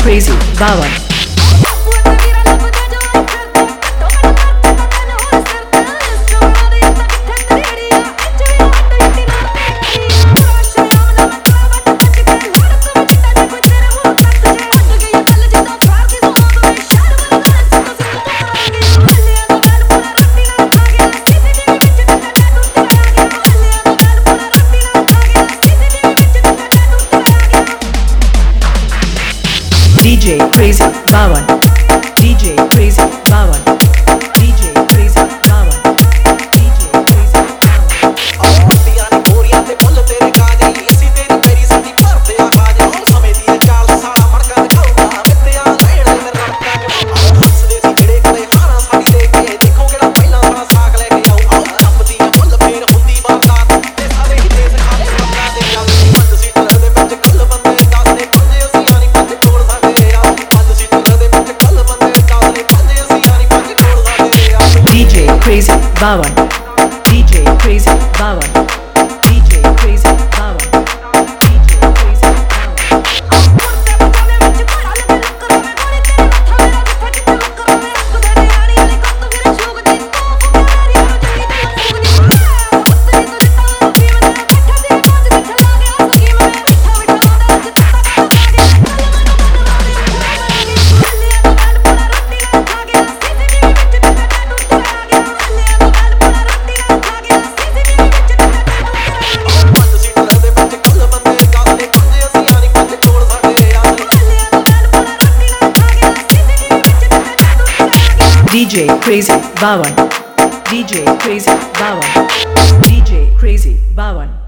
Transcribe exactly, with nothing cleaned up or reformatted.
Crazy Bawan. D J Crazy Bawan. D J Crazy Bawan. D J Crazy Bawan. D J Crazy Bawan. ਪੱਤੀਆਂ ਨੀ ਗੋਰੀਆਂ ਤੇ ਫੁੱਲ ਤੇਰੇ ਕਾਜੇ ਅਸੀਂ ਤੇਰੀ ਮੇਰੀ ਸਾਡੀ ਭਰਦੇ ਆ ਕਾਜ ਹੁਣ ਸਮੇਂ ਦੀ ਚਾਲ ਸਾਲਾ ਮੜਕਾ ਦਿਖਾਊਗਾ ਮਿੱਤਿਆ ਲੈਣੇ ਤੇ ਰੜਕਾ ਹੱਸਦੇ ਸੀ ਜਿਹੜੇ ਕੋਲੇ ਹਾਰਾਂ ਸਾਡੀ ਦੇ ਕੇ ਦੇਖੋ ਕਿਹੜਾ ਪਹਿਲਾਂ ਸਾਲਾ ਸਾਕ ਲੈ ਕੇ ਆਊ ਆਉ ਟੱਪਦੀਆਂ ਫੁੱਲ ਫੇਰ ਹੁੰਦੀ ਵਾਰਦਾਤ ਤੇ ਸਾਰੇ ਹੀ ਦੇਸ ਖਾਲੇ ਬੰਦਾ ਦੇ ਚੱਲ ਪੰਜ ਸੀਟਰ ਦੇ ਵਿੱਚ ਕੱਲ ਬੰਦੇ ਦਸ ਨੇ ਪੰਜ ਅਸੀਂ ਆਣੀ ਪੰਜ ਕੋਲ ਸਾਡੇ ਆ ਪੰਜ ਸੀਟਰ ਦੇ ਵਿੱਚ ਕੱਲ ਬੰਦੇ ਦਸ ਨੇ ਪੰਜ ਅਸੀਂ ਆਣੀ ਪੰਜ ਕੋਲ ਸਾਡੇ ਆ D J Crazy Bawan. D J Crazy Bawan. D J Crazy Bawan. D J Crazy Bawan. D J Crazy Bawan. D J Crazy Bawan. D J Crazy Bawan.